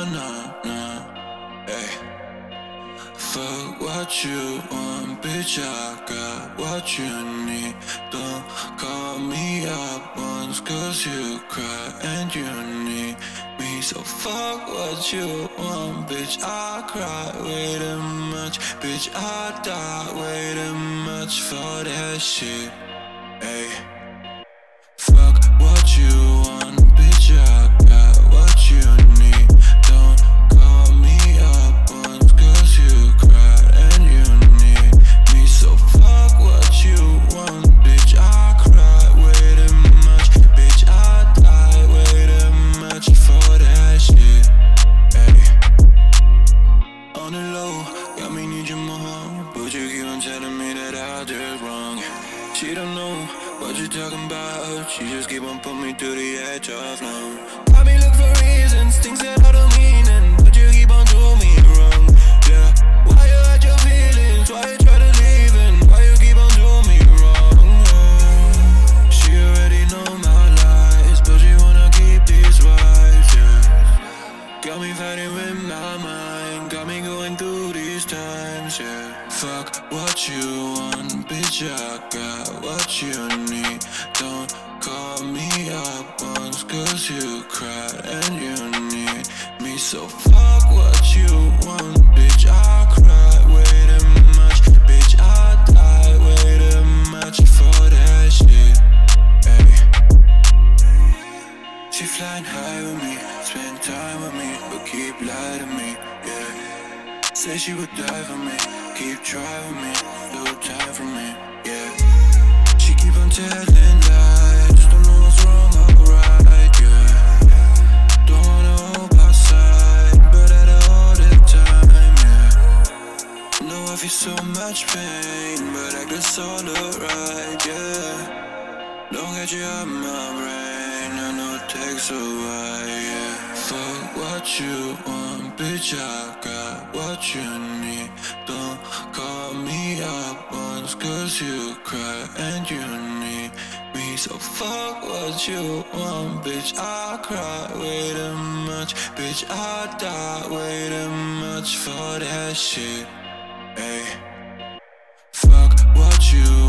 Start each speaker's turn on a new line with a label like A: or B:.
A: nah, nah, hey. Fuck what you want, bitch, I got what you need. Don't call me up once, cause you cry and you need me. So fuck what you want, bitch, I cry way too much. Bitch, I die way too much for that shit, hey. Fuck what you want, bitch, I got what you need. Don't call me up once, cause you cried and you need me. So fuck what you want, bitch, I cry way too much. Bitch, I die way too much for that shit, hey. On the low, got me need you more, but you keep on telling me that I did wrong. She don't know what you talking about. She just keep on putting me to the edge of now. Got me look for reasons, things that I don't mean, and but you keep on doing me wrong. Yeah, why you hide your feelings? Why you try to leave? And why you keep on doing me wrong? Yeah. She already know my lies, but she wanna keep these vibes. Yeah, got me fighting with my mind, got me going through these times. Yeah. Fuck what you want, bitch, I got what you need. Don't call me up once, cause you cried and you need me. So fuck what you want, bitch, I cry way too much. Bitch, I die way too much for that shit, hey. She flying high with me, spend time with me, but keep lying to me, yeah. Say she would die for me, keep trying me, no time for me, yeah. She keep on telling lies, don't know what's wrong or right, yeah. Don't wanna hope outside, but at all the time, yeah. Know I feel so much pain, but I guess all alright, yeah. Don't get you out my brain, I know it takes a while, yeah. Fuck what you want, bitch, I got what you need. Don't call me up once, cause you cry and you need me. So fuck what you want, bitch, I cry way too much. Bitch, I die way too much for that shit, hey. Fuck what you